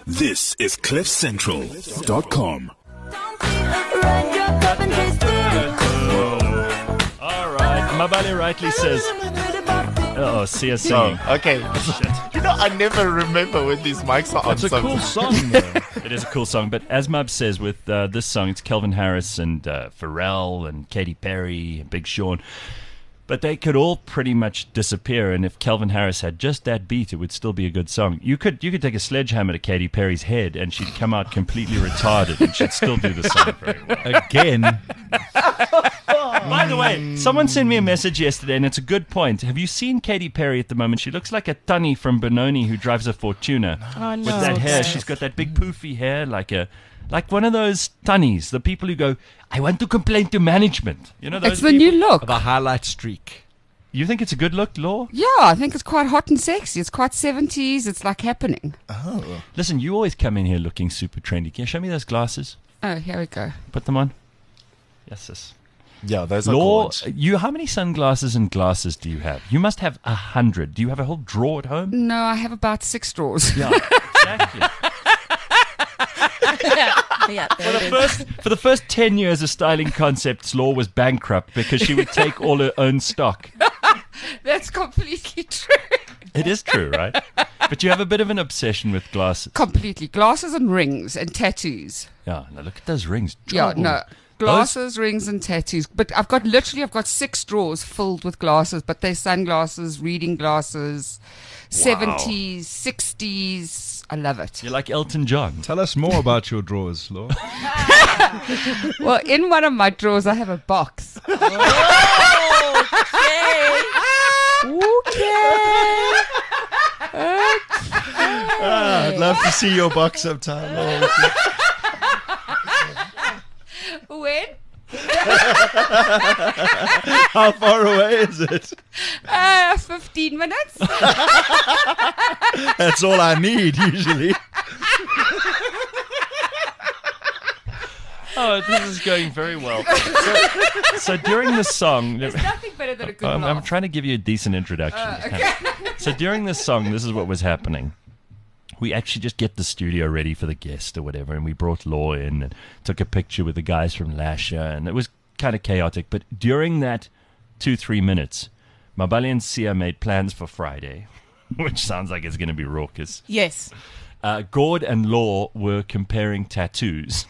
This is CliffCentral.com. All right, Mabale rightly says. Oh, see us singing. Oh, okay. I never remember when these mics are on. It's a cool song, though. It is a cool song, but as Mub says, with this song, it's Calvin Harris and Pharrell and Katy Perry and Big Sean. But they could all pretty much disappear, and if Calvin Harris had just that beat, it would still be a good song. You could take a sledgehammer to Katy Perry's head, and she'd come out completely retarded, and she'd still do the song very well. Again. By the way, someone sent me a message yesterday, and it's a good point. Have you seen Katy Perry at the moment? She looks like a Tunny from Benoni who drives a Fortuna. Oh, no. With that hair. She's got that big poofy hair, like one of those Tunnies, the people who go, I want to complain to management. You know those It's the people? new look. The highlight streak. You think it's a good look, Law? Yeah, I think it's quite hot and sexy. It's quite 70s. It's like happening. Listen, you always come in here looking super trendy. Can you show me those glasses? Oh, here we go. Put them on. Yes, sis. Yeah, those are Law, gorgeous. how many sunglasses and glasses do you have? You must have 100. Do you have a whole drawer at home? No, I have about 6 drawers. Yeah, exactly. For the first 10 years of Styling Concepts, Law was bankrupt because she would take all her own stock. That's completely true. It is true, right? But you have a bit of an obsession with glasses. Completely. Glasses and rings and tattoos. Yeah, now look at those rings. Yeah, Oh. no. Glasses, rings, and tattoos. But I've got 6 drawers filled with glasses, but they're sunglasses, reading glasses, 70s, 60s. I love it. You're like Elton John. Tell us more about your drawers, Law. Well, in one of my drawers, I have a box. I'd love to see your box sometime. When? How far away is it? 15 minutes. That's all I need, usually. Oh, this is going very well. So during the song... There's nothing better than a good I'm laugh. trying to give you a decent introduction. So during this song, this is what was happening. We actually just get the studio ready for the guest or whatever, and we brought Law in and took a picture with the guys from Lasher, and it was kind of chaotic. But during that 2-3 minutes, Mabale and Sia made plans for Friday, which sounds like it's going to be raucous. Yes. Gord and Law were comparing tattoos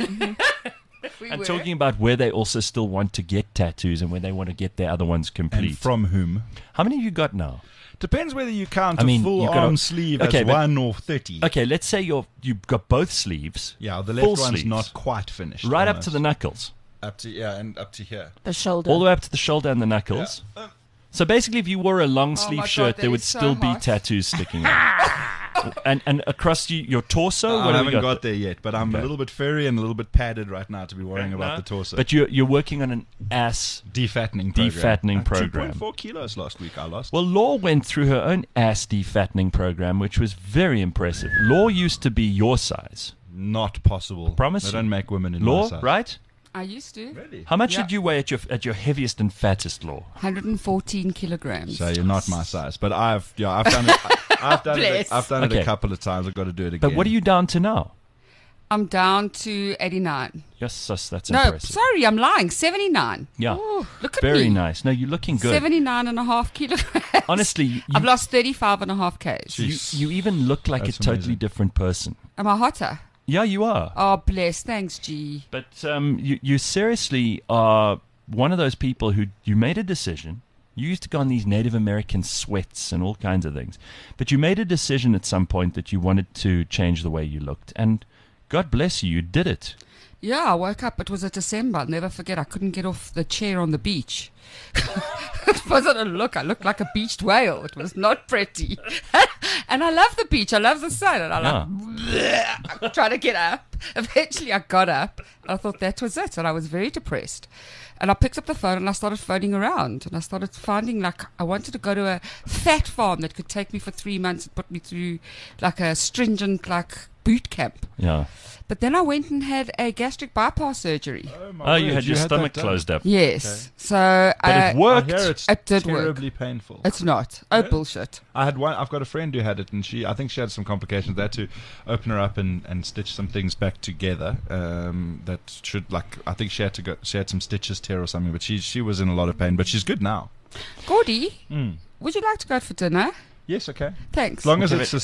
We and were. talking about where they also still want to get tattoos and where they want to get their other ones complete. And from whom? How many have you got now? Depends whether you count I mean, a full you've got arm a- sleeve Okay, as but- 1 or 30. Okay, let's say you've got both sleeves. Yeah, the full left one's sleeves, not quite finished. right up almost. to the knuckles. Up to and up to here. The shoulder. All the way up to the shoulder and the knuckles. So basically, if you wore a long sleeve my God, shirt, that there would is so still be hot. tattoos sticking out. and across your torso? I What have haven't you got there yet, but I'm Okay. a little bit furry and a little bit padded right now to be worrying about the torso. But you're working on an ass. defattening program. Defattening program. 2.4 kilos last week I lost. Well, Law went through her own ass defattening program, which was very impressive. Law used to be your size. Not possible. Promise They you. don't make women in my Law, size. right? I used to. Really? How much Yeah. did you weigh at your heaviest and fattest, Law? 114 kilograms. So you're not my size, but I've done it. I've done it. Bless. I've done it Okay. a couple of times. I've got to do it again. But what are you down to now? I'm down to 89. Yes, that's No, impressive. sorry, I'm lying. 79. Yeah. Ooh, look at Very me. nice. No, you're looking good. 79 and a half kilograms. Honestly, I've lost 35 and a half Ks. you even look like That's a totally amazing. different person. Am I hotter? Yeah, you are. Oh, bless. Thanks, G. But you seriously are one of those people who you made a decision. You used to go on these Native American sweats and all kinds of things. But you made a decision at some point that you wanted to change the way you looked. And God bless you, you did it. Yeah, I woke up. It was a December. I'll never forget. I couldn't get off the chair on the beach. It wasn't a look. I looked like a beached whale. It was not pretty. And I love the beach. I love the sun. And I'm trying to get up. Eventually, I got up. I thought that was it. And I was very depressed. And I picked up the phone and I started phoning around. And I started finding, like, I wanted to go to a fat farm that could take me for 3 months and put me through, like, a stringent, like, boot camp. Yeah. But then I went and had a gastric bypass surgery. Oh, you had your that stomach done? closed up. Yes. So But it worked. I hear it's It did work. terribly painful. It's not. Oh, bullshit. I had one. I've got a friend who had it, and I think she had some complications. They had to open her up and stitch some things back together. That should I think she had some stitches tear or something. But she was in a lot of pain. But she's good now. Gordy, would you like to go out for dinner? Yes, okay. Thanks. As long as it's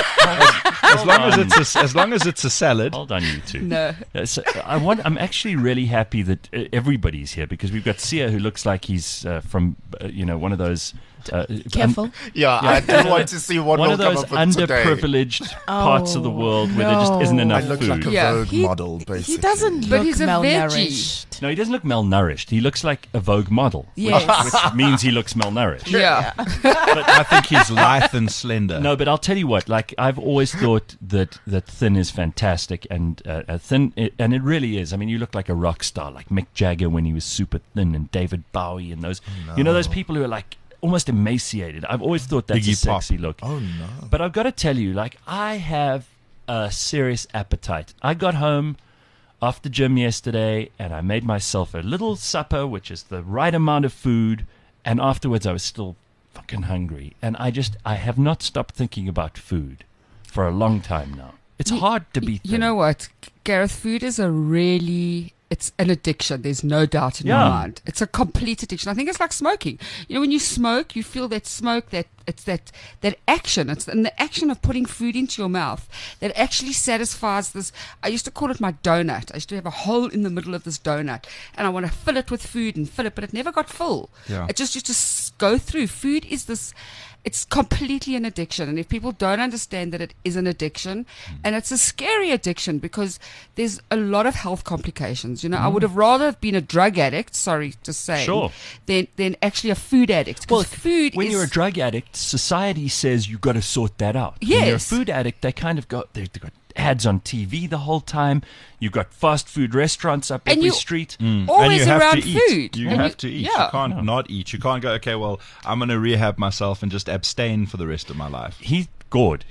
as long as it's a salad. Hold on, you two. No. So I'm actually really happy that everybody's here because we've got Sia who looks like he's from one of those. Careful. Yeah, I do want to see what one will of those come up with today. underprivileged parts of the world where there just isn't no. enough I look food. like a Yeah. Vogue model, basically. He doesn't But look he's a malnourished. No, he doesn't look malnourished. He looks like a Vogue model, Yes. which means he looks malnourished. Yeah. I think he's lithe and slender. No, but I'll tell you what. Like I've always thought that thin is fantastic, and and it really is. I mean, you look like a rock star, like Mick Jagger when he was super thin, and David Bowie, and those. You know those people who are like almost emaciated. I've always thought that's a Iggy Pop. sexy look. Oh, no. But I've got to tell you, like I have a serious appetite. I got home after gym yesterday, and I made myself a little supper, which is the right amount of food. And afterwards, I was still fucking hungry, and I have not stopped thinking about food for a long time now. It's hard to be thin. You know what, Gareth? Food is it's an addiction. There's no doubt in my Yeah. mind. It's a complete addiction. I think it's like smoking. You know, when you smoke, you feel that smoke, that action. It's the action of putting food into your mouth that actually satisfies this. I used to call it my donut. I used to have a hole in the middle of this donut, and I want to fill it with food and fill it, but it never got full. Yeah. It just used to go through. Food is this. It's completely an addiction. And if people don't understand that it is an addiction, and it's a scary addiction because there's a lot of health complications. You know, I would have rather been a drug addict, sorry to say, Sure. than actually a food addict. Well, Because food when is... you're a drug addict, society says you've got to sort that out. When you're a Yes. food addict, they've got ads on TV the whole time. You've got fast food restaurants up And every you- street. always and you have around to eat. food. You And have to eat. Yeah. You can't not eat. You can't go, okay, well, I'm going to rehab myself and just abstain for the rest of my life. Gord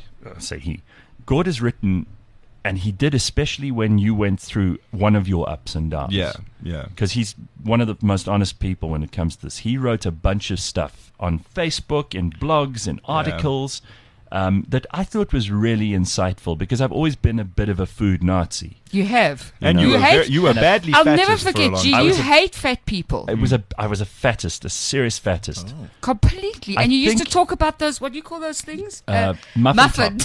has written, and he did especially when you went through one of your ups and downs. Yeah. Because he's one of the most honest people when it comes to this. He wrote a bunch of stuff on Facebook and blogs and articles that I thought was really insightful because I've always been a bit of a food Nazi. You have. And know. you were badly I'll fattest never for a forget, long G, time. you hate fat people. I was a fattest, a serious fattest. Completely. I And you used to think- talk about those, what do you call those things? Muffin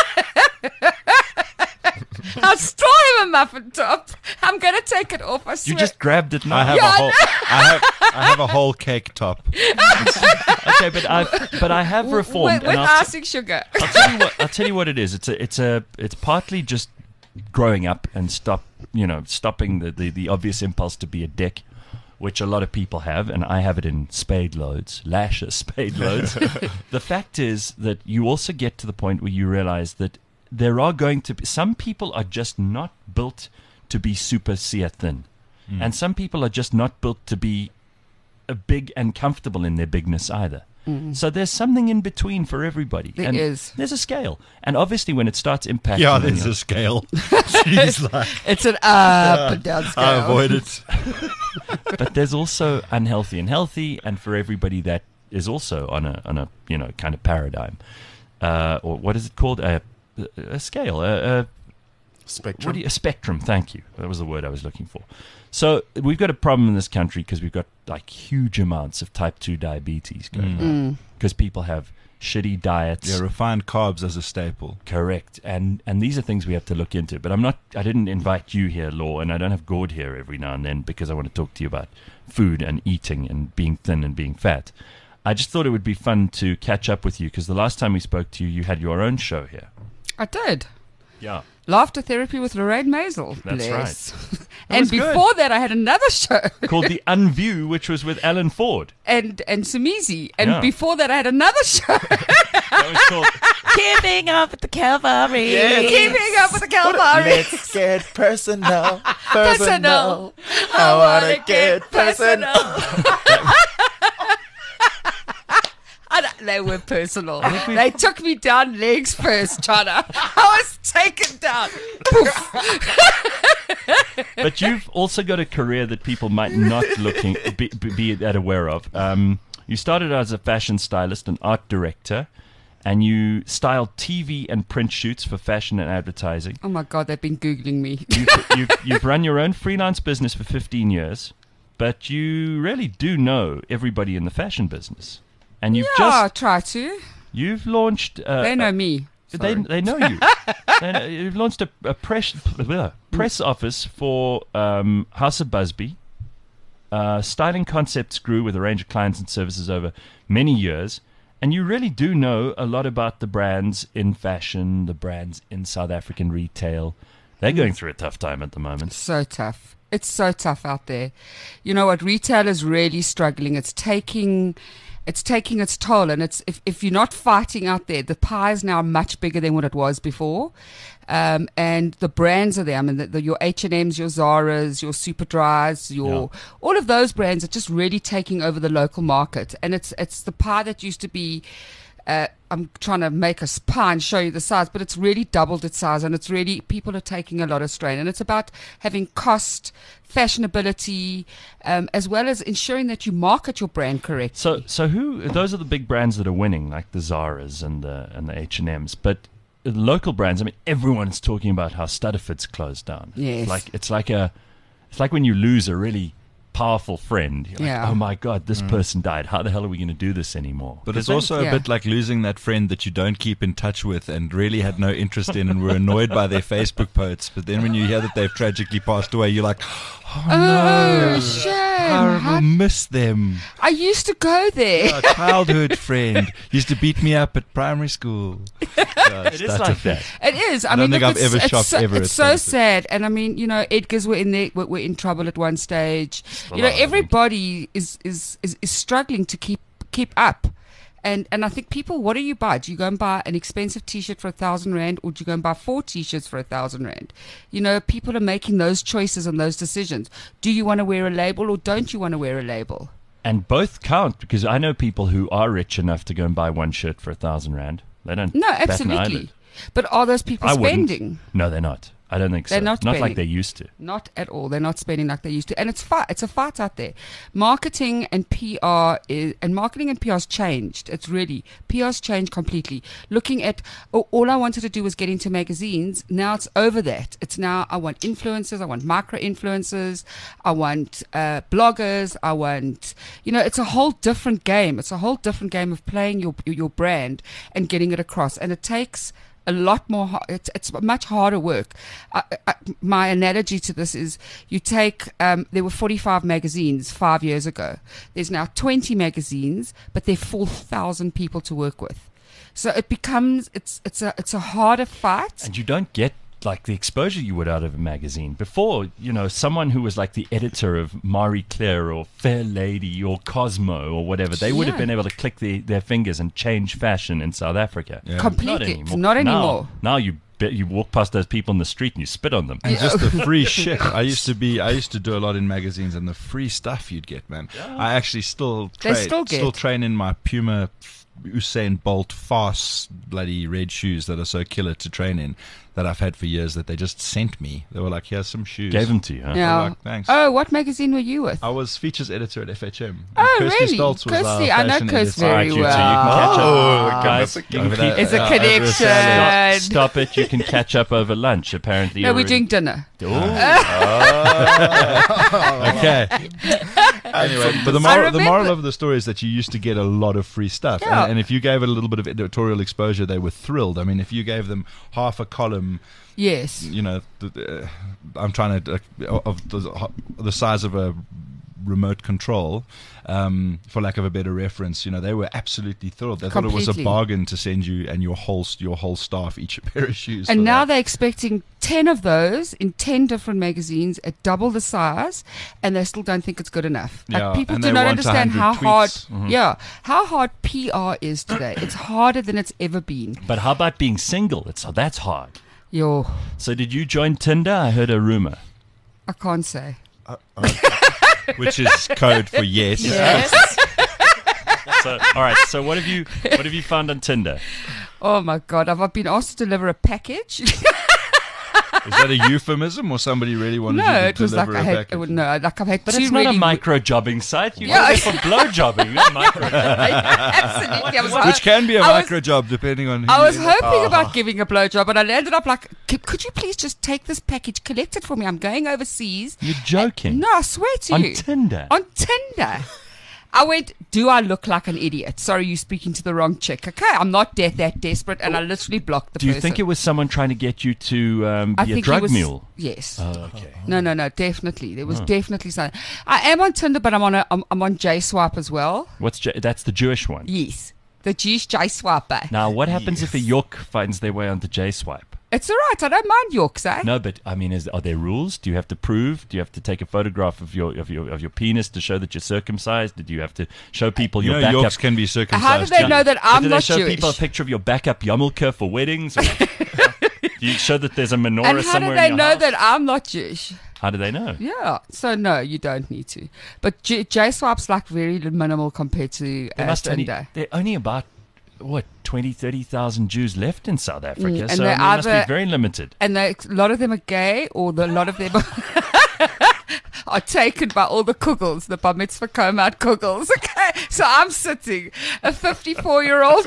I'll still have a muffin top. I'm going to take it off, I swear. You just grabbed it now. I have a whole cake top. Okay, but I have reformed. With and icing sugar. I'll tell you what it is. It's partly just growing up and stopping the obvious impulse to be a dick, which a lot of people have, and I have it in spade loads. The fact is that you also get to the point where you realize that there are going to be some people are just not built to be super sear thin, and some people are just not built to be big and comfortable in their bigness either. So there's something in between for everybody. There and is. There's a scale, and obviously when it starts impacting, Yeah, on there's you- a scale. She's like, It's an up and down scale. I avoid it. but there's also unhealthy and healthy, and for everybody that is also on a kind of paradigm, or what is it called? A scale, Spectrum. a spectrum. Thank you. That was the word I was looking for. So we've got a problem in this country because we've got like huge amounts of type 2 diabetes going on because people have shitty diets. Yeah, refined carbs as a staple. Correct. And these are things we have to look into. But I didn't invite you here, Law, and I don't have Gord here every now and then because I want to talk to you about food and eating and being thin and being fat. I just thought it would be fun to catch up with you because the last time we spoke to you, you had your own show here. I did. Yeah. Laughter Therapy with Lorraine Maisel. That's Bless. That And was good. before that, I had another show. Called The Unview, which was with Alan Ford. and Sumizi. And Yeah. before that, I had another show. That was called... Keeping up with the Calvary. Keeping up with the Calvary. Let's get personal. Personal. I wanna get personal. They were personal. They took me down legs first, Chana. I was taken down. But you've also got a career that people might not be that aware of. You started as a fashion stylist and art director, and you styled TV and print shoots for fashion and advertising. Oh my God, they've been Googling me. You've run your own freelance business for 15 years, but you really do know everybody in the fashion business. And Try to. You've launched... They know me. They know you. You've launched a press office for House of Busby. Styling concepts grew with a range of clients and services over many years. And you really do know a lot about the brands in fashion, the brands in South African retail. They're going through a tough time at the moment. So tough. It's so tough out there. You know what? Retail is really struggling. It's taking its toll. And if you're not fighting out there, the pie is now much bigger than what it was before. And the brands are there. I mean, your H&Ms, your Zaras, your Superdrys, all of those brands are just really taking over the local market. And it's the pie that used to be, I'm trying to make a pie and show you the size, but it's really doubled its size, and it's really, people are taking a lot of strain. And it's about having cost, fashionability, as well as ensuring that you market your brand correctly. So those are the big brands that are winning, like the Zaras and the H&Ms, but the local brands, I mean, everyone's talking about how Studderford's closed down. Yes. It's like when you lose a really powerful friend. You're like, oh my God, this person died. How the hell are we going to do this anymore? But it's also a bit like losing that friend that you don't keep in touch with and really had no interest in and were annoyed by their Facebook posts. But then when you hear that they've tragically passed away, you're like, oh no, shame. I will miss them. I used to go there. A childhood friend used to beat me up at primary school. It is like that. It is. I don't think I've ever shopped ever. It's so sad. And I mean, Edgar's were in trouble at one stage. Everybody is struggling to keep up. And I think people, what do you buy? Do you go and buy an expensive T-shirt for 1,000 Rand, or do you go and buy 4 T-shirts for 1,000 Rand? People are making those choices and those decisions. Do you want to wear a label, or don't you want to wear a label? And both count, because I know people who are rich enough to go and buy one shirt for 1,000 Rand. They don't. No, bat an absolutely. eyelid. But are those people spending? No, they're not. I don't think so. They're not like spending. they used to. Not at all. They're not spending like they used to. And it's a fight out there. Marketing and PR has changed. It's really, PR's changed completely. Looking at, all I wanted to do was get into magazines. Now it's over that. It's now, I want influencers. I want micro influencers. I want bloggers. I want, it's a whole different game. It's a whole different game of playing your brand and getting it across. And it takes a lot more. It's much harder work. My analogy to this is, you take there were 45 magazines 5 years ago. There's now 20 magazines, but there are 4,000 people to work with. So it becomes it's a harder fight. And you don't get like the exposure you would out of a magazine. Before, someone who was like the editor of Marie Claire or Fair Lady or Cosmo or whatever, they would have been able to click their fingers and change fashion in South Africa. Yeah. Completely. Not anymore. Now you walk past those people in the street and you spit on them. And just the free shit. I used to do a lot in magazines, and the free stuff you'd get, man. Yeah. I actually still train in my Puma Usain Bolt fast bloody red shoes that are so killer to train in, that I've had for years, that they just sent me. They were like, here's some shoes. Gave them to you, huh? Yeah. Like, thanks. Oh, what magazine were you with? I was features editor at FHM. Oh, Kirsty really? Stoltz was Kirsty, our I know fashion Kirsty editor. very So you well. can catch up. Guys, It's a connection. Stop it. You can catch up over lunch, apparently. No, we're doing dinner. Oh. Okay. Anyway, but the moral of the story is that you used to get a lot of free stuff. Yeah. And if you gave it a little bit of editorial exposure, they were thrilled. I mean, if you gave them half a column, yes, I'm trying to, of the size of a remote control, for lack of a better reference, they were absolutely thrilled. They thought it was a bargain to send you and your whole staff each a pair of shoes. And now they're expecting 10 of those in 10 different magazines at double the size, and they still don't think it's good enough. Yeah, people and do they not want understand 100 how hard, tweets. how hard PR is today. It's harder than it's ever been. But how about being single? That's hard. Yo, So did you join Tinder? I heard a rumor. I can't say. Which is code for yes. Yes. So, all right. So what have you found on Tinder? Oh my God, I've been asked to deliver a package. Is that a euphemism or somebody really wanted you No, to it was like deliver I a had package? no, like I've had But two it's not really a micro jobbing site. You Yeah. go there for blow jobbing, not micro. absolutely. I was Which can be a I was- micro job depending on who I was you end up- hoping about giving a blowjob, and I ended up like, could you please just take this package, collect it for me? I'm going overseas. You're joking. No, I swear to On you. Tinder. On Tinder. I went, do I look like an idiot? Sorry, you're speaking to the wrong chick. Okay, I'm not that desperate, and I literally blocked the Do you person. think it was someone trying to get you to I be a think drug he was, mule? Yes. Oh, okay. No, definitely. There was definitely something. I am on Tinder, but I'm on JSwipe as well. That's the Jewish one. Yes. The Jewish JSwiper. Now, what happens if a York finds their way onto J-Swipe? It's all right. I don't mind Yorks, eh? No, but I mean, are there rules? Do you have to prove? Do you have to take a photograph of your penis to show that you're circumcised? Did you have to show people You your know, backup? Yorks can be circumcised. How do they too. know that But I'm do they not show Jewish? people a picture of your backup yarmulke for weddings? Or do you show that there's a menorah And how somewhere do they in your know house? that I'm not Jewish? How do they know? Yeah. So no, you don't need to. But JSwipe's like very minimal compared to Tinder. They're only about 20,000-30,000 Jews left in South Africa, and so they're they must be either- very limited. And a lot of them are gay, or a lot of them are taken by all the kuggles, the bar mitzvah come out kuggles. Okay, so I'm sitting, a 54-year-old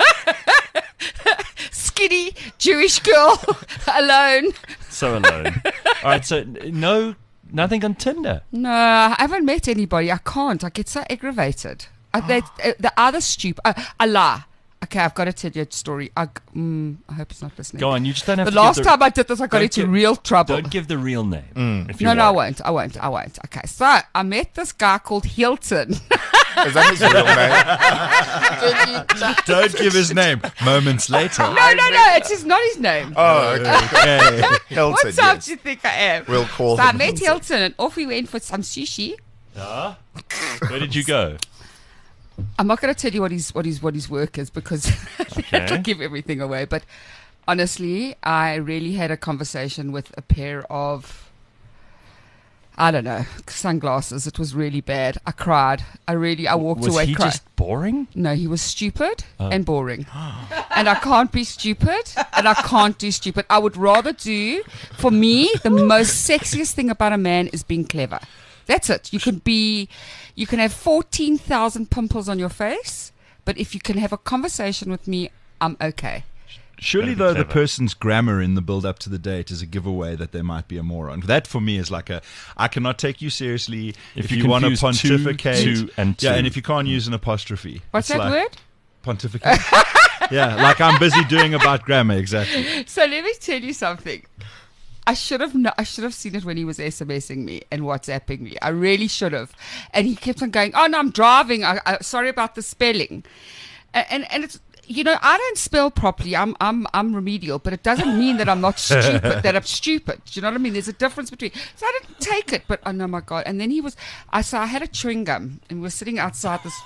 skinny Jewish girl alone. So alone. All right, so nothing on Tinder. No, I haven't met anybody. I can't. I get so aggravated. They're either stupid. Allah. Okay, I've got to tell you a story. I hope he's not listening. Go on, you just don't have The to last give time I did this, I got don't into give- real trouble. Don't give the real name. If No, you're I worried. won't. Okay, so I met this guy called Hilton. Is that his real name? Don't give his name. Moments later. No, it's not his name. Oh, okay. Hilton, What time yes. do you think I am? We'll call So I him met Hilton. Hilton, and off we went for some sushi. Where did you go? I'm not going to tell you what his work is because it'll give everything away. But honestly, I really had a conversation with a pair of, I don't know, sunglasses. It was really bad. I cried. I walked Was away he crying. just boring? No, he was stupid and boring. And I can't be stupid and I can't do stupid. I would rather do, for me, the most sexiest thing about a man is being clever. That's it. You can have 14,000 pimples on your face, but if you can have a conversation with me, I'm okay. Surely, Gotta be though, the clever. person's grammar in the build-up to the date is a giveaway that they might be a moron. That, for me, is like I cannot take you seriously if you you want to confuse two, pontificate. two, and Yeah, two. and if you can't use an apostrophe. What's It's that like word? Pontificate. Yeah, like I'm busy doing about grammar, exactly. So let me tell you something. I should have seen it when he was SMSing me and WhatsApping me. I really should have. And he kept on going, "Oh no, I'm driving. Sorry about the spelling." And it's, you know, I don't spell properly. I'm remedial, but it doesn't mean that I'm not stupid. That I'm stupid. Do you know what I mean? There's a difference between. So I didn't take it, but oh no, my God! And then I had a chewing gum, and we were sitting outside this.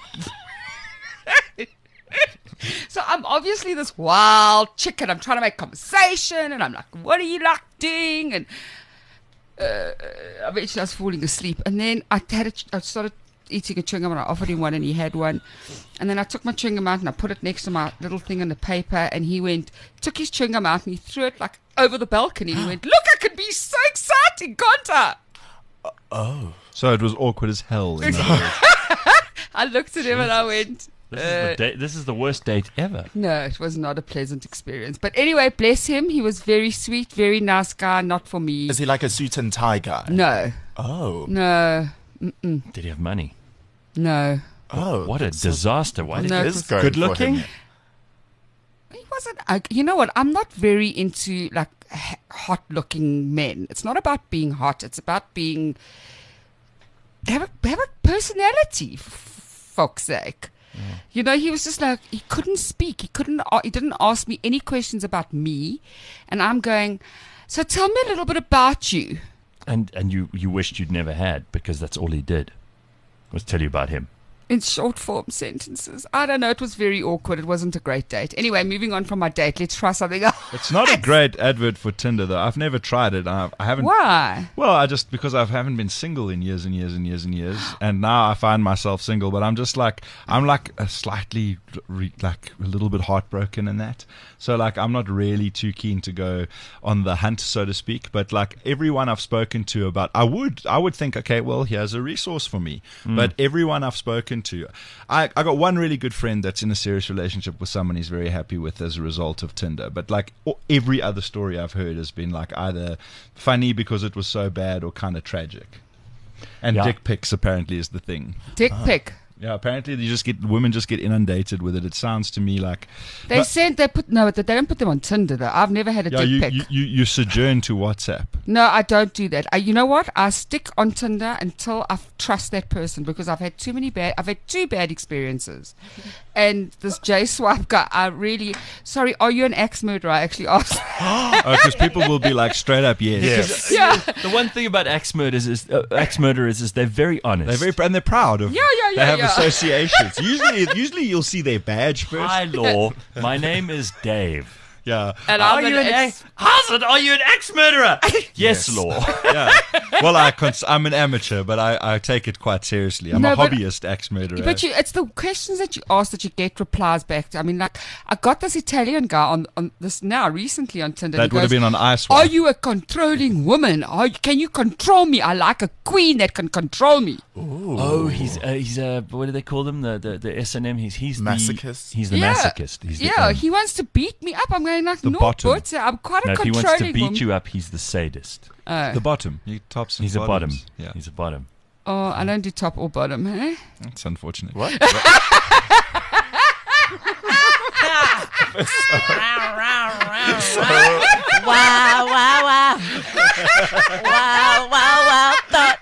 So I'm obviously this wild chicken. I'm trying to make conversation, and I'm like, "What are you like doing?" And eventually I was falling asleep, and then I started eating a chewing gum, and I offered him one, and he had one. And then I took my chewing gum out and I put it next to my little thing in the paper, and he took his chewing gum out and he threw it like over the balcony. And he went, "Look, I could be so exciting, can't I?" So it was awkward as hell. In other words. I looked at him and I went, This is the worst date ever. no, it was not a pleasant experience. But anyway, bless him. He was very sweet, very nice guy, not for me. Is he like a suit and tie guy? No, Oh. no, Did he have money? no. Oh. What a disaster. Why did No, he... It it is was going good for looking? him. He wasn't. You know what? I'm not very into like hot-looking men. It's not about being hot. It's about being have a personality. For fuck's sake. You know, he was just like, he couldn't speak. He didn't ask me any questions about me, and I'm going. So tell me a little bit about you. And you wished you'd never had, because that's all he did, was tell you about him. in short form sentences. I don't know. It was very awkward. It wasn't a great date. Anyway, moving on from my date, let's try something else. It's not a great advert for Tinder, though. I've never tried it. I haven't. Why? Well, because I haven't been single in years and years and years and years, and now I find myself single. But I'm a slightly like a little bit heartbroken in that. So like I'm not really too keen to go on the hunt, so to speak. But like everyone I've spoken to about, I would think, okay, well, here's a resource for me. But everyone I've spoken to, I got one really good friend that's in a serious relationship with someone he's very happy with as a result of Tinder. But like every other story I've heard has been like either funny because it was so bad or kind of tragic. And Yeah. dick pics apparently is the thing. Dick pic. Yeah, apparently women just get inundated with it. It sounds to me like They don't put them on Tinder though. I've never had a dick pic. you sojourn to WhatsApp. No, I don't do that. You know what? I stick on Tinder until I trust that person because I've had two bad experiences. And this J Swipe guy, sorry, are you an axe murderer? I actually asked. Because people will be like straight up yes. Yeah. The one thing about axe murderers is they're very honest. They're proud of. Yeah. They have associations. Usually you'll see their badge first. Hi, Law. My name is Dave. Yeah. And Are I'm you an an ex- Are you an axe murderer? Yes, Law. Yeah. Well, I'm an amateur, but I take it quite seriously. I'm a hobbyist axe murderer. But it's the questions that you ask that you get replies back to. I mean, like, I got this Italian guy on this now recently on Tinder. That He would have goes, been on Ice Are Wife. you a controlling woman? Can you control me? I like a queen that can control me. Oh, he's what do they call them? The S&M. He's Masochist? He's the Yeah. masochist. He's He wants to beat me up. I'm going like, The no, bottom. but I'm quite no, a if he controlling wants to beat woman. you up, he's the sadist. Oh. The bottom. He tops and He's a bottom. bottoms. Yeah. He's a bottom. Oh, I don't do top or bottom, eh? That's unfortunate. What? Wow, wow, wow. Wow, wow, wow. Thought.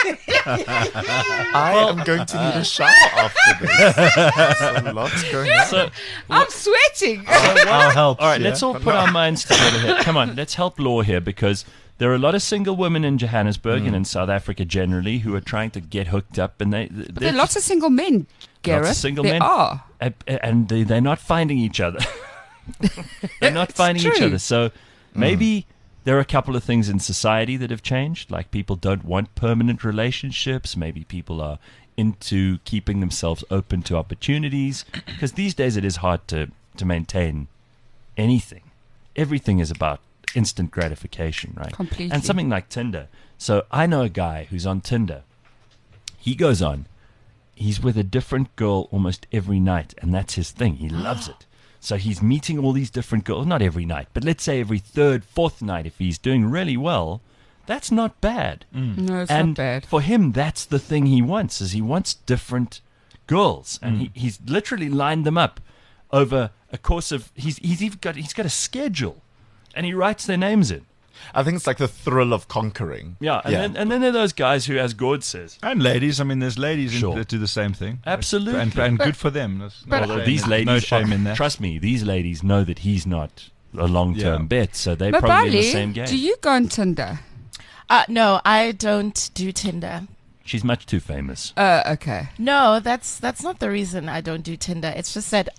I am going to need a shower after this. There's a lot going on. So, I'm sweating. I'll help. all right, yeah? let's all put our minds together here. Come on, let's help Law here because there are a lot of single women in Johannesburg and in South Africa generally who are trying to get hooked up, and But there are lots of single men, Gareth. Lots of single there men. are. and they're not finding each other. They're not finding each true. other. So maybe there are a couple of things in society that have changed. Like people don't want permanent relationships. Maybe people are into keeping themselves open to opportunities. Because these days it is hard to maintain anything. Everything is about instant gratification, right? Completely. And something like Tinder. So I know a guy who's on Tinder. He goes on. He's with a different girl almost every night, and that's his thing. He loves it. So he's meeting all these different girls, not every night, but let's say every third, fourth night. If he's doing really well, that's not bad. No, it's And not bad. for him, that's the thing he wants, is he wants different girls. And he's literally lined them up over a course of, he's got a schedule, and he writes their names in. I think it's like the thrill of conquering. Yeah, and then there are those guys who, as Gord says, And ladies. I mean, there's ladies Sure. that do the same thing. Absolutely. And good for them. There's no although shame these in- ladies, no shame in that. Trust me, these ladies know that he's not a long-term Yeah. bet, so they're But probably in the Bali, same game. do you go on Tinder? No, I don't do Tinder. She's much too famous. Okay. No, that's not the reason I don't do Tinder. It's just that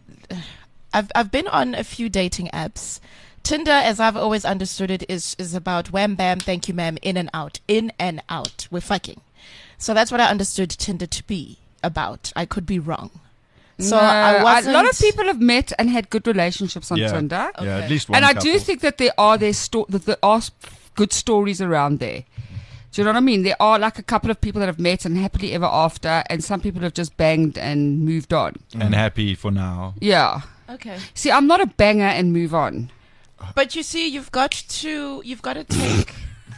I've been on a few dating apps. Tinder, as I've always understood it, is about wham bam, thank you ma'am, in and out, we're fucking. So that's what I understood Tinder to be about. I could be wrong. So No, I wasn't. a lot of people have met and had good relationships on Yeah. Tinder. Yeah, at Okay. least one And I couple. do think that there are good stories around there. Do you know what I mean? There are like a couple of people that have met and happily ever after, and some people have just banged and moved on. And happy for now. Yeah. Okay. See, I'm not a banger and move on. But you see, you've got to take.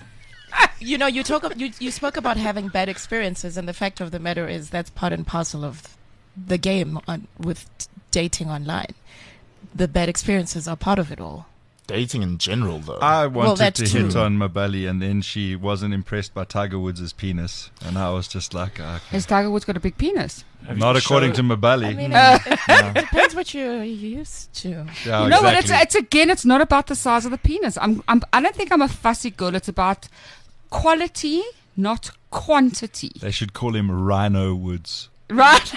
You spoke about having bad experiences, and the fact of the matter is that's part and parcel of the game with dating online. The bad experiences are part of it all. Dating in general, though. I wanted that's to hit true. on Mabali, and then she wasn't impressed by Tiger Woods' penis. And I was just like, okay. Has Tiger Woods got a big penis? Not according to Mabali. I mean, it depends what you're used to. Yeah, You know what? exactly. It's not about the size of the penis. I don't think I'm a fussy girl. It's about quality, not quantity. They should call him Rhino Woods. Right.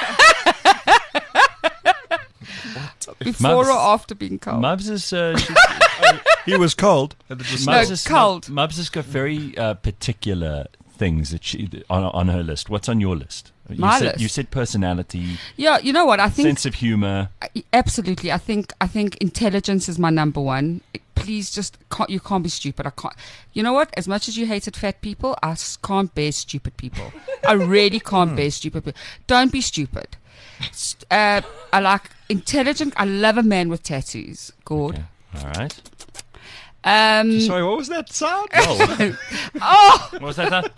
Before Mubs- or after being cold? Mubs is He was cold. And it was No, cold. Mubs has got very particular things that she on her list. What's on your list? My list? You said personality, Yeah, you know what? I think sense of humor. absolutely. I think intelligence is my number one. Please, you can't be stupid. I can't. You know what? As much as you hated fat people, I can't bear stupid people. I really can't bear stupid people. Don't be stupid. I like intelligent. I love a man with tattoos. Gord. Okay. All right. Sorry, what was that sound? Oh, What was that? Sound?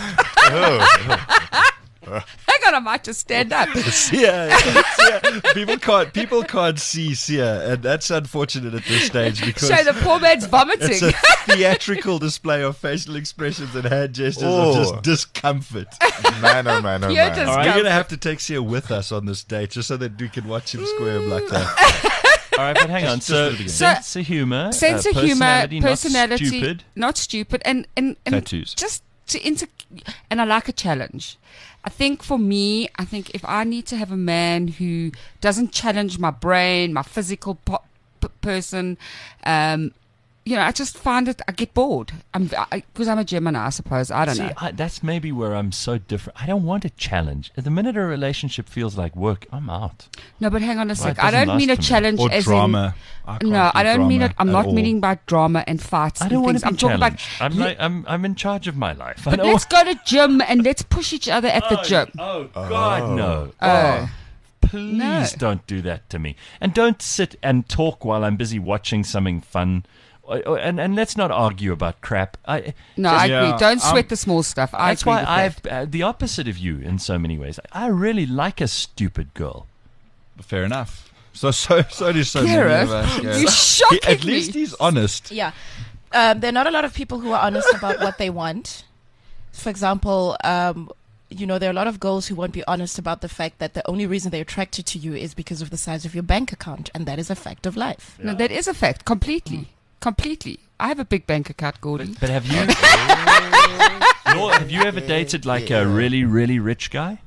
hang on! I might just stand up. Yeah. People can't see Sia, and that's unfortunate at this stage because Show the poor man's it's vomiting. a theatrical display of facial expressions and hand gestures Oh. of just discomfort. Man, oh man, oh You're man. just- All right, you're gonna have to take Sia with us on this date just so that we can watch him squirm like that. All right, but hang on. So, for the beginning. sense of humor, Sense of humor, personality, not stupid, and Tattoos. Just and I like a challenge. I think for me, if I need to have a man who doesn't challenge my brain, my physical person, I just find it. I get bored. Because I'm a Gemini, I suppose. I don't know. that's maybe where I'm so different. I don't want a challenge. The minute a relationship feels like work, I'm out. No, but hang on a Well, sec. it I doesn't don't mean a last for me. challenge Or as drama. No, I don't mean it. I'm not meaning. meaning by drama and fights. I don't want and to be things. I'm talking about. challenged. I'm in charge of my life. I But don't let's go to gym and let's push each other at the gym. Oh God, no! Oh. Please No. don't do that to me, and don't sit and talk while I'm busy watching something fun. And let's not argue about crap. No, Just- I agree. Yeah, Don't sweat the small stuff. I That's agree why with I've that. the opposite of you in so many ways. I really like a stupid girl. Fair enough. So do so many Gareth, of us. Yeah. you shocking At least me. he's honest. Yeah. There are not a lot of people who are honest about what they want. For example, there are a lot of girls who won't be honest about the fact that the only reason they're attracted to you is because of the size of your bank account, and that is a fact of life. No, that is a fact. Completely. I have a big bank account, Gordy. But have you? Have you ever dated like a really, really rich guy?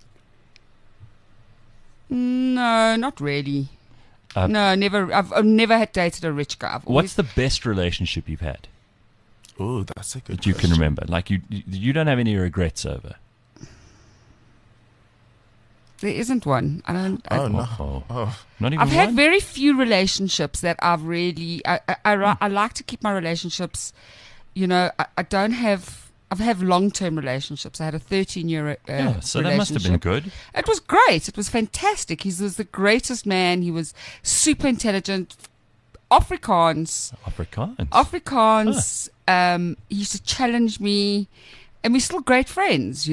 No, not really. Uh, No, never. I've never had dated a rich guy. I've What's always, the best relationship you've had Oh, that's a good that you can question. remember? Like you don't have any regrets over? there isn't one. I don't. Oh, no. Oh. Not even I've had one? very few relationships that I've really. I like to keep my relationships. I don't have. I've had long-term relationships. I had a 13-year So that must have been relationship. good. It was great. It was fantastic. He was the greatest man. He was super intelligent. Afrikaans. Afrikaans. He used to challenge me, and we're still great friends.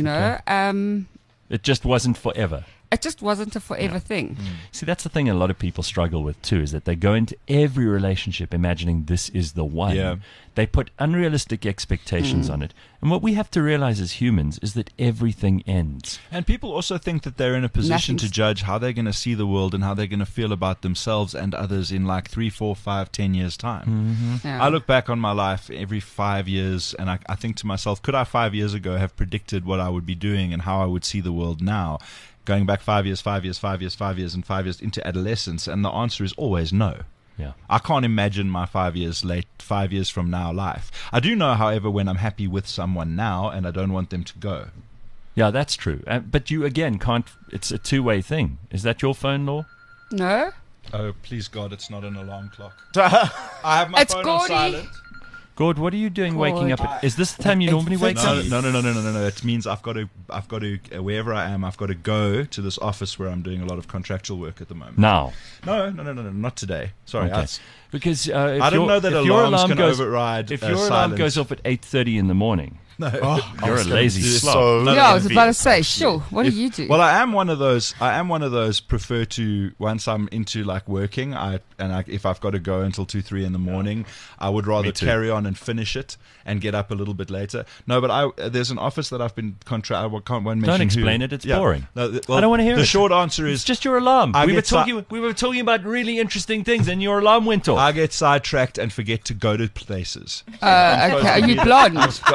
It just wasn't forever. It just wasn't a forever thing. See, that's the thing a lot of people struggle with too, is that they go into every relationship imagining this is the one. Yeah. They put unrealistic expectations on it. And what we have to realize as humans is that everything ends. And people also think that they're in a position to Nothing's- judge how they're going to see the world and how they're going to feel about themselves and others in like 3, 4, 5, 10 years' time. Yeah. I look back on my life every 5 years and I think to myself, could I 5 years ago have predicted what I would be doing and how I would see the world now? Going back 5 years, 5 years, 5 years, 5 years, and 5 years into adolescence, and the answer is always no. Yeah. I can't imagine my 5 years from now life. I do know, however, when I'm happy with someone now and I don't want them to go. Yeah, that's true. But you, again, can't... It's a two-way thing. Is that your phone, Law? No. Oh, please God, it's not an alarm clock. I have my It's phone on Gordy. silent. Gord, what are you doing waking up? Is this the time you normally wake No, up? no. It means I've got to, wherever I am, I've got to go to this office where I'm doing a lot of contractual work at the moment. Now. No, not today. Sorry, Okay. Because if I didn't know that if your alarms alarm can goes, override If uh, your alarm silence. goes off at 8:30 in the morning, No. you're a lazy slob. So Yeah, I was about to envious, say, actually. sure. What do you do? Well, I am one of those. Prefer to once I'm into like working. If I've got to go until 2, 3 in the morning, I would rather Me too. carry on and finish it and get up a little bit later. No, but there's an office that I've been I won't mention. Don't who. explain it. It's Yeah. boring. No, I don't wanna hear the it. The short answer is It's just your alarm. I We were get talking about really interesting things, and your alarm went off. I get sidetracked and forget to go to places. okay. Are you blonde? No,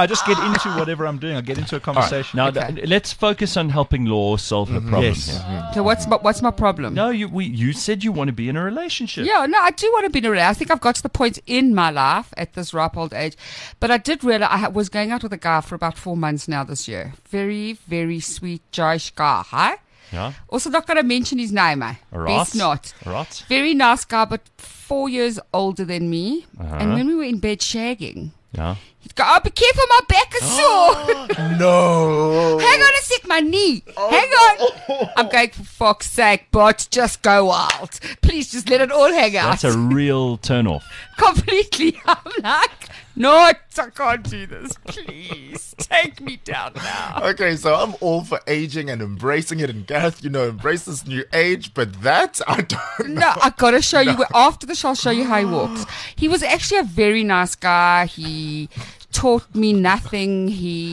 I just get into whatever I'm doing. I get into a conversation. Now, Okay. let's focus on helping Law solve her problem Yes. here. So what's my problem? No, you said you want to be in a relationship. Yeah, no, I do want to be in a relationship. I think I've got to the point in my life at this ripe old age. But I did realize I was going out with a guy for about 4 months now this year. Very, very sweet, Josh guy. Hi. Yeah. Also, not going to mention his name, eh? Right. Best not. Right. Very nice guy, but 4 years older than me. Uh-huh. And when we were in bed shagging, Yeah. he'd go, "Oh, be careful, my back is sore. No. Hang on a sec, my knee. Hang on." I'm going, for fuck's sake, but just go wild. Please just let it all hang out. That's a real turn-off. Completely. I'm like, no, I can't do this. Please take me down now. Okay, so I'm all for aging and embracing it, and Gareth, embrace this new age, but that I don't know. No, I gotta show you. After the show, I'll show you how he walks. He was actually a very nice guy. He taught me nothing.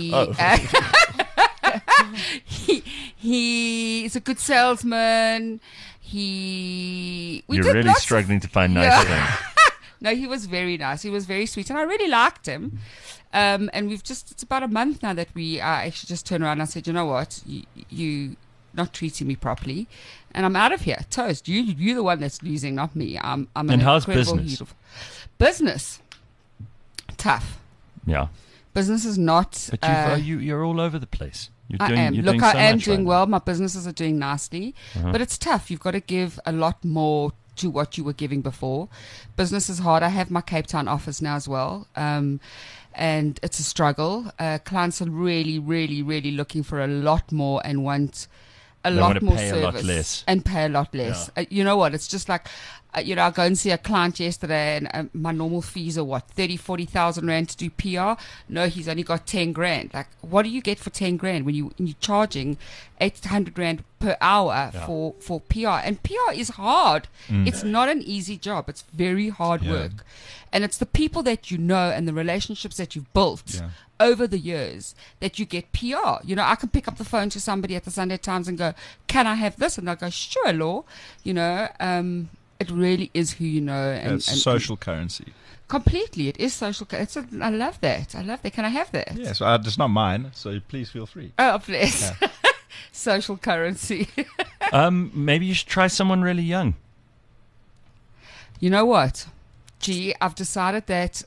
He's a good salesman. We You're did really lots of- struggling to find nice Yeah. things. No, he was very nice. He was very sweet, and I really liked him. And it's about a month now that we actually just turned around and I said, you know what, you not treating me properly, and I'm out of here. Toast. You're the one that's losing, not me. I'm an And how's incredible business? hero. Business, tough. Yeah. Business is not. But you're all over the place. You're I doing, am. You're Look, doing I so am much doing right well. My businesses are doing nicely, Uh-huh. but it's tough. You've got to give a lot more to what you were giving before. Business is hard. I have my Cape Town office now as well, and it's a struggle. Clients are really, really, really looking for a lot more and want a They lot want to more pay a service lot less. and pay a lot less. You know what? It's just like. I go and see a client yesterday, and my normal fees are what, 30,000-40,000 rand to do PR. No, he's only got 10 grand. Like, what do you get for 10 grand when you're charging 800 rand per hour for PR? And PR is hard. It's not an easy job. It's very hard work, and it's the people that you know and the relationships that you've built over the years that you get PR. I can pick up the phone to somebody at the Sunday Times and go, "Can I have this?" And they'll go, "Sure, Law." It really is who you know. It's social currency. Completely. It is social. I love that. Can I have that? Yeah, so it's not mine, so please feel free. Oh, bless. Social currency. Maybe you should try someone really young. You know what? Gee, I've decided that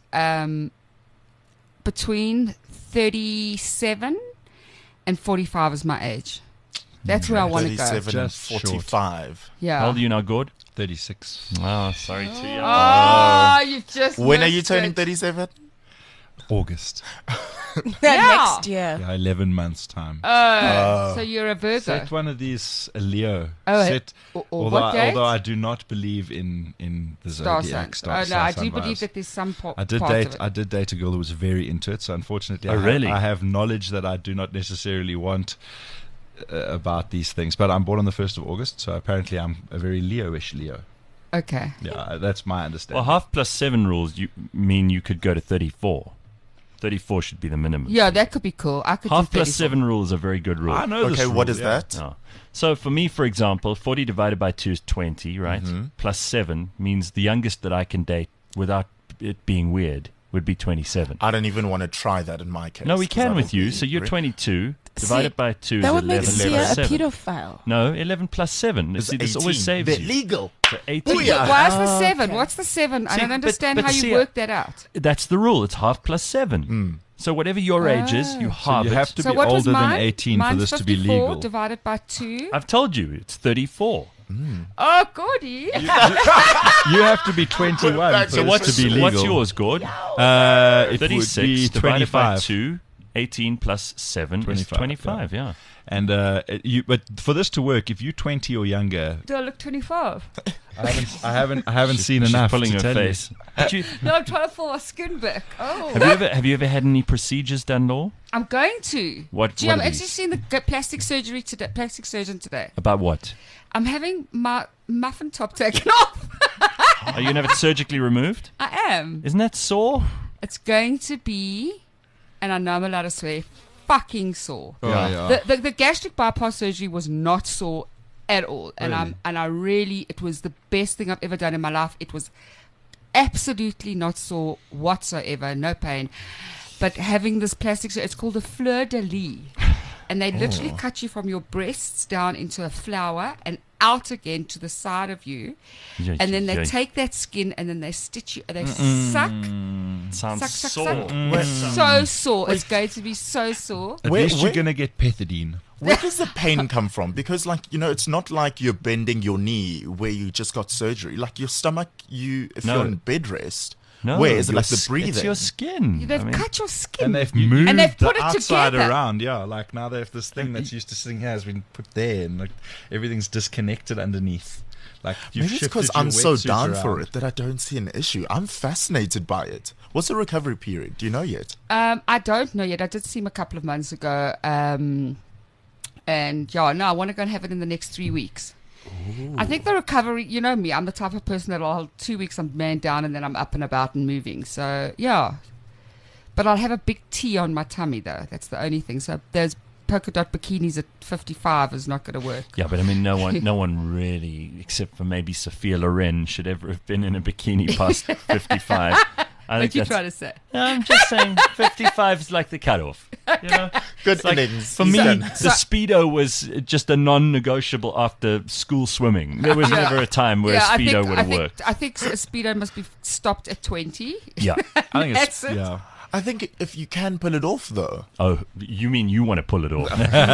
between 37 and 45 is my age. That's where I want to go. 37 and Just short. 45. Yeah. How old are you now, Gord? 36. Oh, sorry, too young. Oh, you just When are you missed turning it. 37? August. Next year. Yeah, 11 months' time. So you're a Virgo. Set one of these Leo. Oh, Set, or although, what date? although I do not believe in the Star zodiac. signs. Oh, no, I do sign believe vibes. that there's some part I did of date. it. I did date a girl who was very into it. So unfortunately, Oh, really? I have knowledge that I do not necessarily want about these things. But I'm born on the 1st of August, so apparently I'm a very Leo-ish Leo. Okay. Yeah, that's my understanding. Well, half plus 7 rules mean you could go to 34. 34 should be the minimum. Yeah, that could be cool. I could Half do plus 34. 7 rule is a very good rule. I know this Okay, what rule, is yeah. that? Oh. So for me, for example, 40 divided by 2 is 20, right? Mm-hmm. Plus 7 means the youngest that I can date without it being weird would be 27. I don't even want to try that in my case. No, we 'cause I can with will you. be So you're re- 22. See, Divided by 2 is That would 11 make Sia plus a 7. pedophile. No, 11 plus 7. It's See, this 18. always saves They're you. legal. So 18. Booyah. Why is the 7? okay. What's the 7? I See, don't but- understand but how you see, work that out. That's the rule. It's half plus 7. So whatever your age is, you So halve you it. have to So be what was older mine? than 18 for Mine's this to be 54 legal. divided by 2. I've told you, it's 34. Oh, goody. You have to be 21 back for to this what's- to be legal. What's yours, Gord? It would 36 be divided by 25. 2. 18 plus 7 is 25, 25, yeah. And but for this to work, if you're 20 or younger, Do I look 25? I haven't seen She's enough pulling to her tell face. Did you, No, I'm trying to pull my skin back. Oh. have you ever had any procedures done, Law? I'm going to. What- Gee, what I'm are actually these? seeing the plastic surgeon today. About what? I'm having my muffin top taken off. Are you going to have it surgically removed? I am. Isn't that sore? It's going to be, and I know I'm allowed to swear, fucking sore. Yeah. The gastric bypass surgery was not sore at all, and it was the best thing I've ever done in my life. It was absolutely not sore whatsoever, no pain. but having this plastic, it's called a fleur de lis. And they literally cut you from your breasts down into a flower and out again to the side of you. And then they take that skin and then they stitch you. They suck. Sounds Suck. sore. So sore. It's going to be so sore. At least you're going to get pethidine. Where does the pain come from? Because, like, you know, it's not like you're bending your knee where you just got surgery. Like your stomach, if you're in bed rest, No, where is it? your Like the breathing? It's your skin. They've cut your skin. And they've moved And they've put the it outside together. around. Yeah, like now they have this thing that's used to sitting here has been put there, and like everything's disconnected underneath. Like you've Maybe it's shifted because your I'm so wetsuit down for around. it that I don't see an issue. I'm fascinated by it. What's the recovery period? Do you know yet? I don't know yet. I did see him a couple of months ago. And yeah, no, I want to go and have it in the next 3 weeks. Ooh. I think the recovery, you know me, I'm the type of person that I'll 2 weeks I'm man down and then I'm up and about and moving. So yeah, but I'll have a big T on my tummy though. That's the only thing. So those polka dot bikinis at 55 is not going to work. Yeah, but I mean, no one really, except for maybe Sophia Loren, should ever have been in a bikini past 55. I What think you that's- trying to say? No, I'm just saying 55 is like the cutoff. You know? Good It's like, innings. for me, Ethan. the Speedo was just a non-negotiable after school swimming. There was never a time where a Speedo would have worked. I think a Speedo must be stopped at 20. Yeah. I think it's That's it. yeah. I think if you can pull it off, though. Oh, you mean you want to pull it off?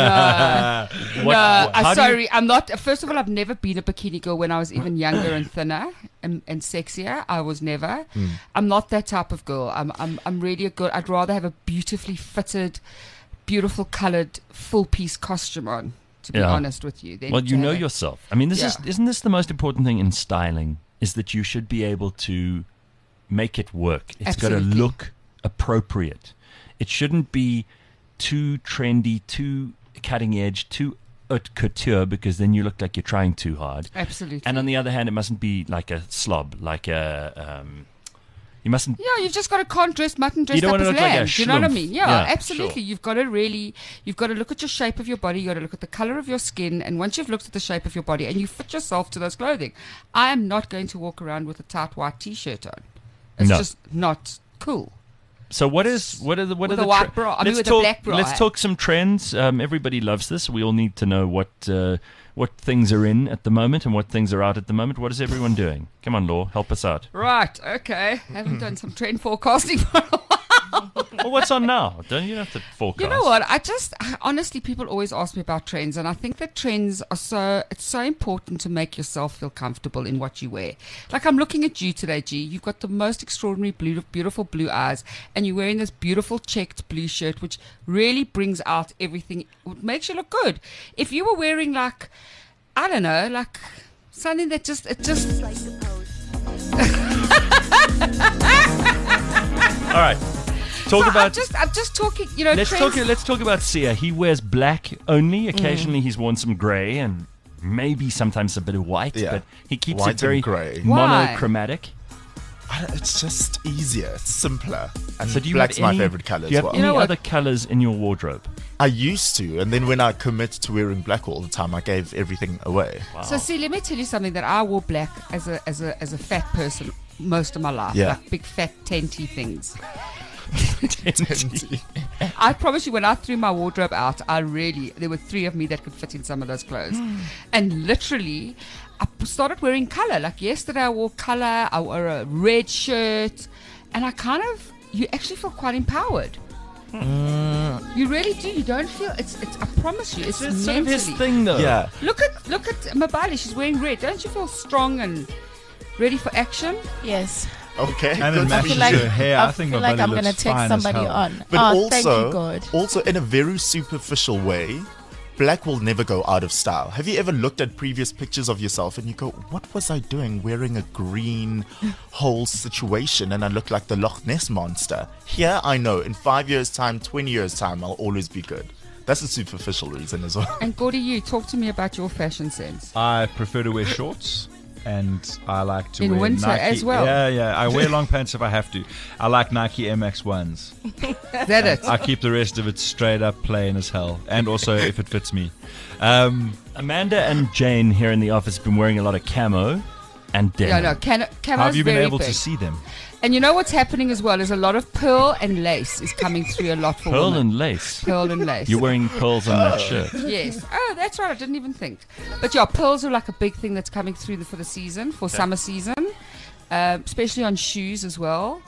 I'm sorry. I'm not. First of all, I've never been a bikini girl when I was even younger and thinner and sexier. I was never. I'm not that type of girl. I'm really a girl. I'd rather have a beautifully fitted, beautiful coloured, full piece costume on. To be honest with you. Well, you know yourself. I mean, isn't this the most important thing in styling? Is that you should be able to make it work. It's got to Absolutely. look appropriate. It shouldn't be too trendy, too cutting edge, too haute couture, because then you look like you're trying too hard. Absolutely. And on the other hand, it mustn't be like a slob, like a you mustn't. Yeah, you've just got a can't dress mutton dressed don't up wanna as look like a lamb. Do you know what I schlumpf. mean? Yeah, Yeah, absolutely. sure. You've got to look at your shape of your body. You've got to look at the color of your skin. And once you've looked at the shape of your body and you fit yourself to those clothing, I am not going to walk around with a tight white T-shirt on. It's No. just not cool. So what are the With a the white bra. I mean, with a talk, black bra. Let's talk some trends. Everybody loves this. We all need to know what things are in at the moment and what things are out at the moment. What is everyone doing? Come on, Law, help us out. Right, okay. Haven't done some trend forecasting for a while. Well, what's on now? Don't you have to forecast? You know what? Honestly, people always ask me about trends, and I think that trends are it's so important to make yourself feel comfortable in what you wear. Like, I'm looking at you today, G. You've got the most extraordinary beautiful blue eyes, and you're wearing this beautiful checked blue shirt, which really brings out everything. It makes you look good. If you were wearing, like, I don't know, like something that All right. I'm just talking, you know, Let's talk about Sia. He wears black only. Occasionally, he's worn some grey and maybe sometimes a bit of white, Yeah. but he keeps White it very and grey. Why? monochromatic. It's just easier. It's simpler. And So do you black's have my any, favorite color do you as have well. any know what? other colors in your wardrobe? I used to, and then when I commit to wearing black all the time, I gave everything away. So see, let me tell you something that I wore black as a fat person most of my life, Yeah. like big fat tenty things. I promise you, when I threw my wardrobe out, there were 3 of me that could fit in some of those clothes, and literally, I started wearing color. Like yesterday, I wore color. I wore a red shirt, and you actually feel quite empowered. You really do. You don't feel it's. I promise you, it's It's sort of mentally. his thing, though. Yeah. Look at Mabali. She's wearing red. Don't you feel strong and ready for action? Yes. Okay. And good it for matches you. like- her hair. I think feel my like body I'm going to looks take fine as somebody hell. on. But thank you, God. also in a very superficial way, black will never go out of style. Have you ever looked at previous pictures of yourself and you go, what was I doing wearing a green whole situation and I look like the Loch Ness monster? Here I know in 5 years' time, 20 years' time, I'll always be good. That's a superficial reason as well. And Gordy, you talk to me about your fashion sense. I prefer to wear shorts. And I like to In wear winter Nike. as well. Yeah. I wear long pants if I have to. I like Nike MX1s. Is that it? I keep the rest of it straight up plain as hell. And also if it fits me. Amanda and Jane here in the office have been wearing a lot of camo and denim. Yeah, no, How camo's have you been very able big. to see them? And you know what's happening as well is a lot of pearl and lace is coming through a lot for Pearl women. and lace. Pearl and lace. You're wearing pearls on that shirt. Yes. Oh, that's right. I didn't even think. But yeah, pearls are like a big thing that's coming through for the season, for summer season, especially on shoes as well.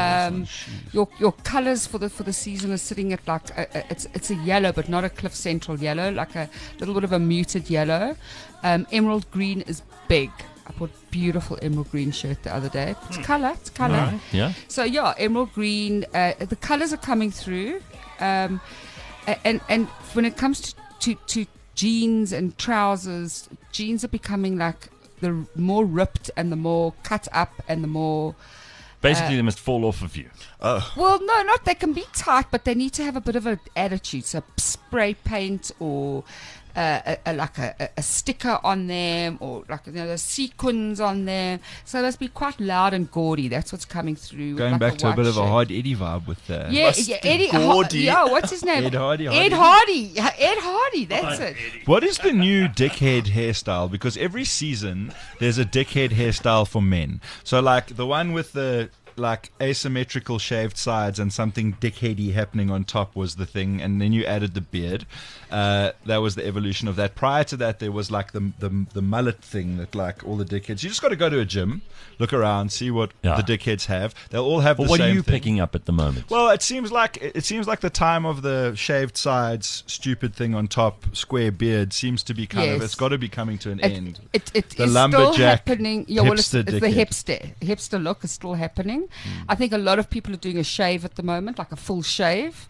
Your colours for the season are sitting at like it's a yellow, but not a Cliff Central yellow, like a little bit of a muted yellow. Emerald green is big. I bought a beautiful emerald green shirt the other day. It's colour. It's colour. Right. Yeah. So yeah, emerald green. The colours are coming through, and when it comes to jeans and trousers, jeans are becoming like the more ripped and the more cut up and the more. Basically, they must fall off of you. Well, no, not they can be tight, but they need to have a bit of an attitude. So spray paint or. Like a sticker on them, or like the sequins on them. So they must be quite loud and gaudy. That's what's coming through. Going like back to a white bit of a shirt. Hard Eddie vibe with that. Yeah, Must yeah, be Eddie. gaudy. Yeah, what's his name? Ed Hardy. Ed Hardy. Ed Hardy. That's it. What is the new dickhead hairstyle? Because every season there's a dickhead hairstyle for men. So like the one with the like asymmetrical shaved sides and something dickheady happening on top was the thing, and then you added the beard. That was the evolution of that. Prior to that, there was like the mullet thing that like all the dickheads. You just got to go to a gym, look around, see what Yeah. the dickheads have. They'll all have Well, the what same are you thing. picking up at the moment? Well, it seems like the time of the shaved sides, stupid thing on top, square beard seems to be kind of. Yes. It's got to be coming to an end. It The is still lumberjack happening. Yeah, well, it's hipster the dickhead. hipster look is still happening. I think a lot of people are doing a shave at the moment, like a full shave,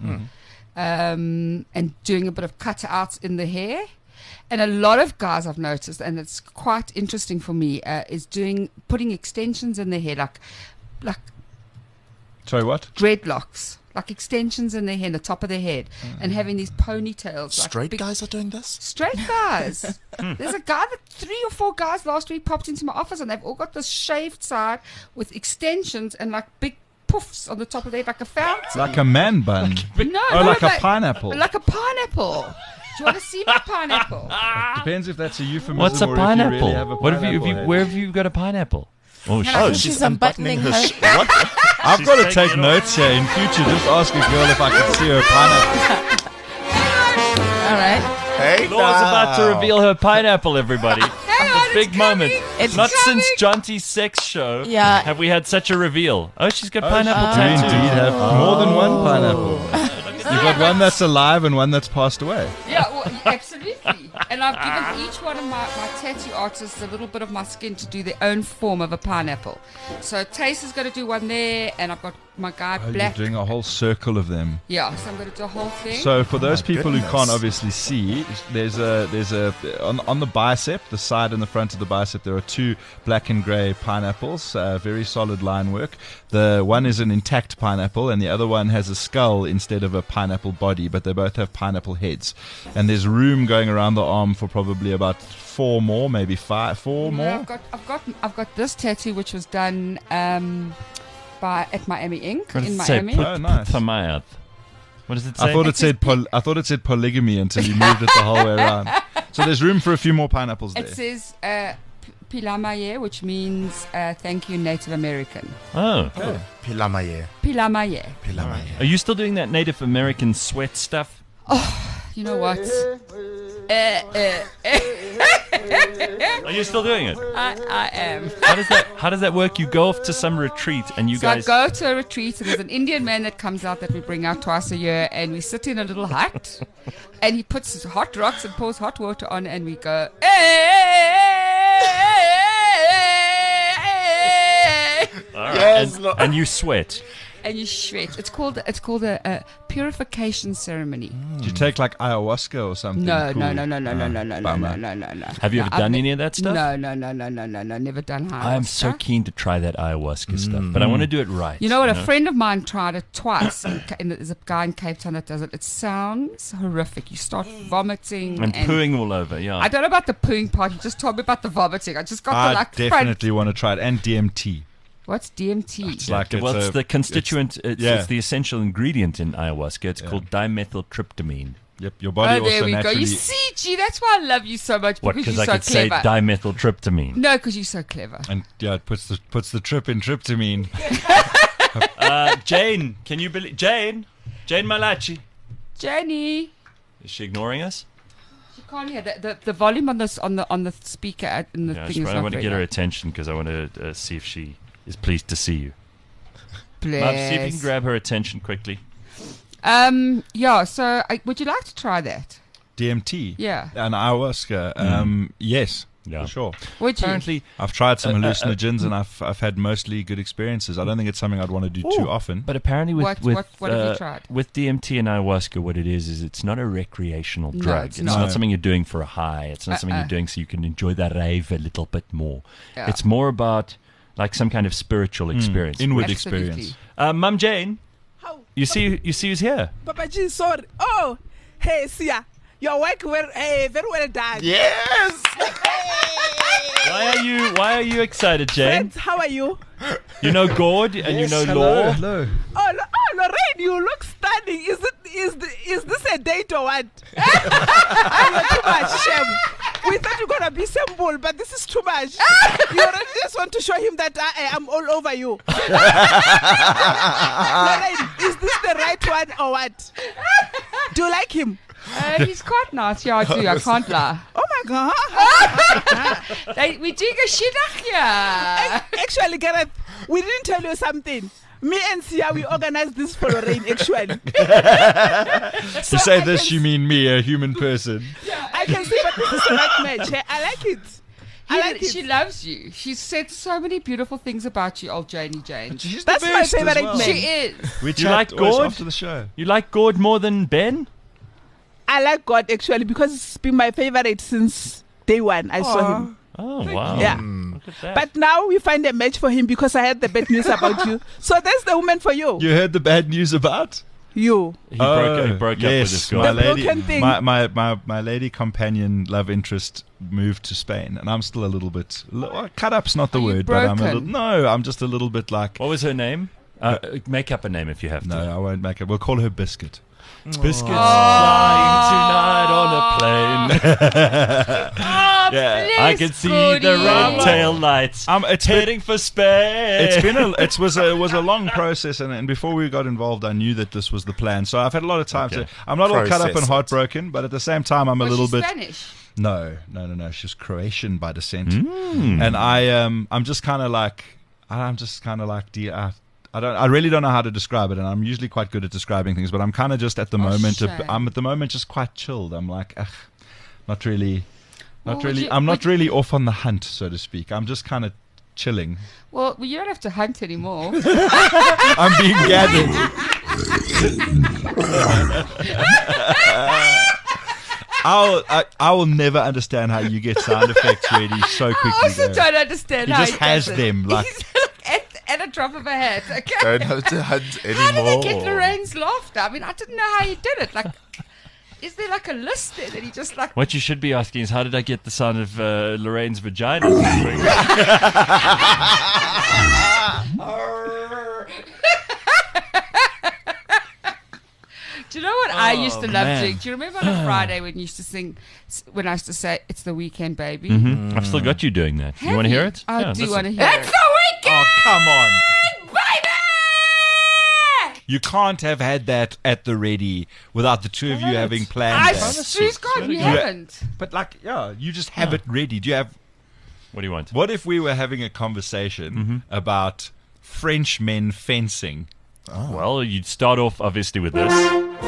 and doing a bit of cutouts in the hair. And a lot of guys I've noticed, and it's quite interesting for me, is putting extensions in their hair, like Sorry, what? dreadlocks, like extensions in their hair, in the top of their head, and having these ponytails. Like Straight big- guys are doing this? Straight guys. There's a guy 3 or 4 guys last week popped into my office, and they've all got this shaved side with extensions and like big puffs on the top of their head, like a fountain. Like a man bun. No, Oh, no, like a but- pineapple. Like a pineapple. Do you want to see my pineapple? Depends if that's a euphemism What's a or pineapple? if you really have a What have pineapple you? head. Where have you got a pineapple? Oh, I Oh, think she's she's unbuttoning unbuttoning her. What? I've got to taking take it notes here. In future, just ask a girl if I can see her pineapple. All right. Hey, Laura's about to now. reveal her pineapple, everybody. Hang on, Big it's moment. coming. It's Not coming. since Jonty's sex show Yeah. have we had such a reveal. Oh, she's got pineapple Do you tattoos. indeed have more than one pineapple? You've got one that's alive and one that's passed away. Yeah, well, absolutely. And I've given each one of my tattoo artists a little bit of my skin to do their own form of a pineapple. So Tace is going to do one there, and I've got my guy Oh, you're Black. doing a whole circle of them. Yeah, so I'm going to do a whole thing. So for those people who goodness. can't obviously see, there's a on the bicep, the side and the front of the bicep, there are 2 black and grey pineapples, very solid line work. The one is an intact pineapple, and the other one has a skull instead of a pineapple body, but they both have pineapple heads. And there's room going around the arm for probably about 4 more, maybe 4 No, more. I've got this tattoo which was done at Miami Ink What does in it say? Miami. Oh, nice. Puthamayat. What does it say? I thought it said polygamy until you moved it the whole way around. So there's room for a few more pineapples there. It says Pilamaye, which means thank you, Native American. Oh. Pilamaye. Pilamaye. Pilamaye. Are you still doing that Native American sweat stuff? You know what? Are you still doing it? I am. How does that work? You go off to some retreat and you So guys. I go to a retreat, and there's an Indian man that comes out that we bring out twice a year, and we sit in a little hut, and he puts hot rocks and pours hot water on, and we go. All right. Yes, and, Lord. and you sweat. And you sweat. It's called a purification ceremony. Did you take like ayahuasca or something? No, cool? no. Bummer. Have you ever done any of that stuff? No. Never done ayahuasca. I am so keen to try that ayahuasca stuff, but I want to do it right. You know what? A friend of mine tried it twice. And there's a guy in Cape Town that does it. It sounds horrific. You start vomiting and pooing all over, yeah. I don't know about the pooing part. You just told me about the vomiting. I just got I the like definitely want to try it. And DMT. What's DMT? It's like well, it's the constituent, it's yeah. the essential ingredient in ayahuasca. It's called dimethyltryptamine. Yep, your body Oh, there also we go. naturally. You see, G, that's why I love you so much, What? because Because you're I so could say clever. dimethyltryptamine. No, because you're so clever. And yeah, it puts the trip in tryptamine. Jane, can you believe Jane Malachi? Jenny. Is she ignoring us? You can't hear the volume on this on the speaker in the Yeah, thing is I not want to very get her loud. attention because I want to see if she is pleased to see you. Bless. Mum, see if you can grab her attention quickly. Yeah. So, would you like to try that? DMT. Yeah. And ayahuasca. Yes. Yeah. For sure. Would you? Apparently, I've tried some hallucinogens and I've had mostly good experiences. I don't think it's something I'd want to do too often. but apparently What have you tried? With DMT and ayahuasca, what it is it's not a recreational drug. it's It's not. not something you're doing for a high. It's not something you're doing so you can enjoy that rave a little bit more. Yeah. It's more about like some kind of spiritual experience. Inward Absolutely. experience. Mum Jane, How? you see who's here? Papa G, sorry. Oh, hey, Sia. Your work very well done. Yes. Why are you excited, Jane? Friends, how are you? You know Gord and you know Law. Hello. Oh, Lorraine, you look stunning. Is this a date or what? You're too much, Shem. We thought you were gonna be simple, but this is too much. You already just want to show him that I am all over you. Lorraine, is this the right one or what? Do you like him? He's quite nice. Yeah, I do. I can't lie. Oh my God. We do go shit here. Actually, Gareth, we didn't tell you something. Me and Sia, we organized this for Lorraine, actually. To say this, you mean me, a human person. I can see, but this is the right match. Eh? I like it. I like She it. loves you. She's said so many beautiful things about you, old Janie Jane. She's That's my favorite man. She is. We You chat like always Gord? after the show. You like Gord more than Ben? I like God, actually, because it's been my favorite since day one. I saw him. Oh wow! Yeah. Look at that. But now we find a match for him because I had the bad news about you. So that's the woman for you. You heard the bad news about? You. he broke up with his my girl. The lady, broken thing. my lady companion, love interest, moved to Spain, and I'm still a little bit cut up's not the Are you word, but broken? I'm just a little bit like What was her name? Make up a name if you have to. no, I won't make it. We'll call her Biscuit. Biscuits flying tonight on a plane. Yeah, I can see the red tail lights. It's Heading for Spain. it was a long process, and before we got involved, I knew that this was the plan. So I've had a lot of time Okay. to. I'm not all cut up Process and it. heartbroken, but at the same time, I'm a Was little she bit. Spanish? No. She's Croatian by descent, and I'm just kind of like, I really don't know how to describe it, and I'm usually quite good at describing things, but I'm kind of just at the moment. shame. I'm at the moment just quite chilled. I'm like, not really. Well, Not would really. you- I'm not would- really off on the hunt, so to speak. I'm just kind of chilling. Well, you don't have to hunt anymore. I'm being gathered. I will never understand how you get sound effects ready so I quickly. also though. don't understand He how just he has does it. them, like- He's at a drop of a hat. Okay. Don't have to hunt How did anymore. he get Lorraine's laughter? I mean, I didn't know how he did it. Like, is there like a list there that he just like? What you should be asking is, how did I get the sound of Lorraine's vagina? Do you know what I used to love man. doing? Do you remember on a Friday when you used to sing, when I used to say, "It's the weekend, baby"? I've still got you doing that. You want to hear it? I Yeah, do listen. want to hear it. It's the weekend, Oh, come on. baby! You can't have had that at the ready without the two of you having planned I that. Stri's gone. You You- haven't. But like, yeah, you just have it ready. Do you have? What do you want? What if we were having a conversation about French men fencing? Well, you'd start off obviously with this.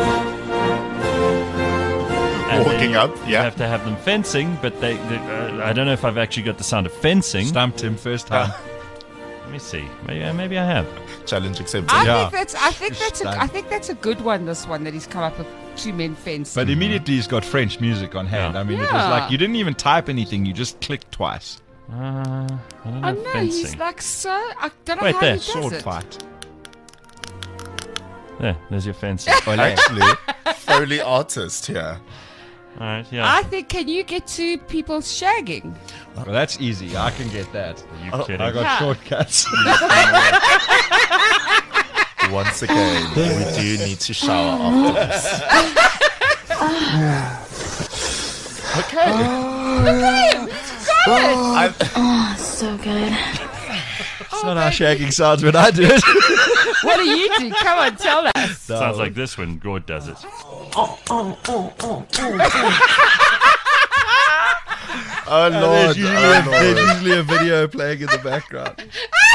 And Walking then up, You yeah. have to have them fencing, but I don't know if I've actually got the sound of fencing. Stumped him first time. Let me see. Maybe I have. Challenge accepted. Yeah. I think Stunning. that's a good one. This one that he's come up with, two men fencing. But immediately he's got French music on hand. Yeah. I mean, it was Yeah. like you didn't even type anything; you just clicked twice. I don't know. I know fencing. he's like so. I don't know Wait how there, he does Sword it. fight. There's your fencing. Actually, Foley artist here. All right, yeah. I think. Can you get to people shagging? Well, that's easy. I can get that. Are you kidding? I got Yeah. shortcuts. Once again, we do need to shower after this. Okay. Oh, so good. It's not how shagging sounds when I do it. What do you do? Come on, tell us. Sounds like this when Gord does it. Oh Lord. There's usually a video playing in the background.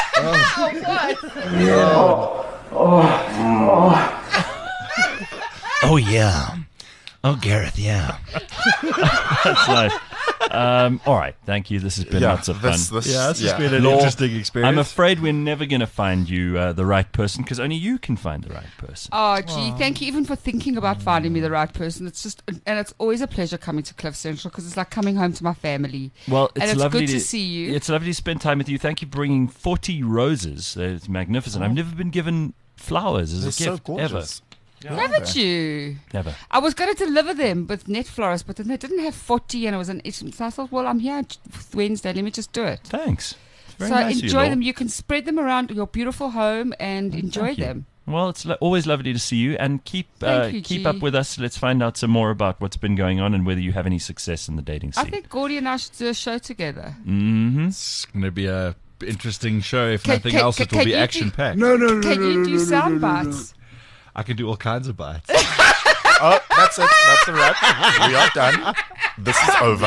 Oh, yeah. Oh, Gareth, yeah. That's nice. All right, thank you. This has been lots of fun. This has been an Law, interesting experience. I'm afraid we're never going to find you the right person because only you can find the right person. Oh, gee, thank you even for thinking about finding me the right person. It's just, and it's always a pleasure coming to Cliff Central because it's like coming home to my family. Well, and it's lovely good to see you. It's lovely to spend time with you. Thank you for bringing 40 roses. It's magnificent. I've never been given flowers as They're a so gift gorgeous. Haven't you? Never. I was going to deliver them with Net Florist, but then they didn't have 40 and it was an issue. So I thought, well, I'm here Wednesday. Let me just do it. Thanks. It's very So nice of you, enjoy Law. them. You can spread them around your beautiful home and enjoy Thank you. them. Well, it's always lovely to see you, and keep Thank you, keep G. up with us. Let's find out some more about what's been going on and whether you have any success in the dating scene. I think Gordy and I should do a show together. It's going to be a interesting show. If Can- nothing can- else, it will can be you action do- packed. Can you do sound bites? I can do all kinds of bites. Oh, that's it. That's a wrap. We are done. This is over.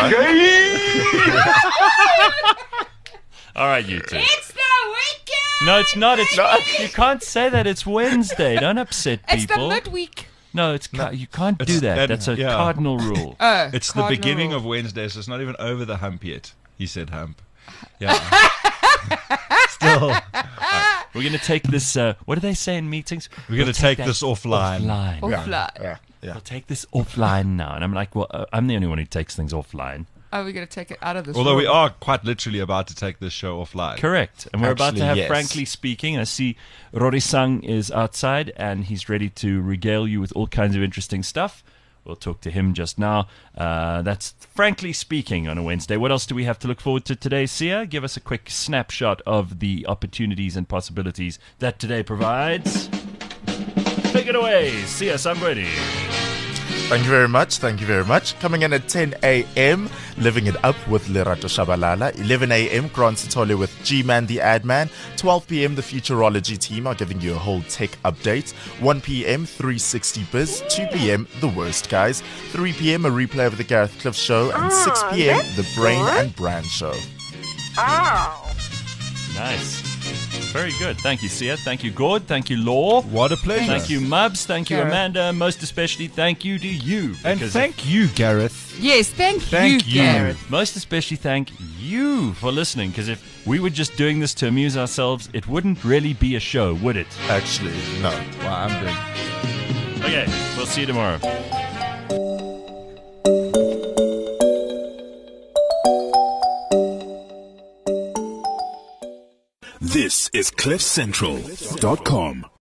All right, you two. It's the weekend! No, it's not. You can't say that. It's Wednesday. Don't upset It's the people. midweek. No, you can't do that. That's a yeah. cardinal rule. Oh, It's the cardinal beginning rule. of Wednesday, so it's not even over the hump yet. He said hump. Yeah. Still, We're going to take this. What do they say in meetings? we're going to take that this offline. offline. Offline. We'll take this offline now. And I'm like, well, I'm the only one who takes things offline. Oh, we're going to take it out of this Although we room. are quite literally about to take this show offline. Correct. And we're about to Actually, have yes. Frankly Speaking. I see Rory Sang is outside and he's ready to regale you with all kinds of interesting stuff. We'll talk to him just now. That's Frankly Speaking on a Wednesday. What else do we have to look forward to today, Sia? Give us a quick snapshot of the opportunities and possibilities that today provides. Take it away, Sia Sangweni. Thank you very much. Thank you very much. Coming in at 10 a.m., Living It Up with Lerato Shabalala. 11 a.m., Grant Sitole with G-Man the Ad Man. 12 p.m., the Futurology team are giving you a whole tech update. 1 p.m., 360 Biz. 2 p.m., The Worst Guys. 3 p.m., a replay of the Gareth Cliff Show. And 6 p.m., the Brain and Brand Show. Nice. Very good. Thank you, Sia. Thank you, Gord. Thank you, Law. What a pleasure. Thank you, Mubs. Thank you, Gareth. Amanda. Most especially, thank you to you. And because thank you, Gareth. Yes, thank you, Gareth. most especially thank you for listening, because if we were just doing this to amuse ourselves, it wouldn't really be a show, would it? Actually, no. Wow, I'm doing. Okay, we'll see you tomorrow. This is CliffCentral.com.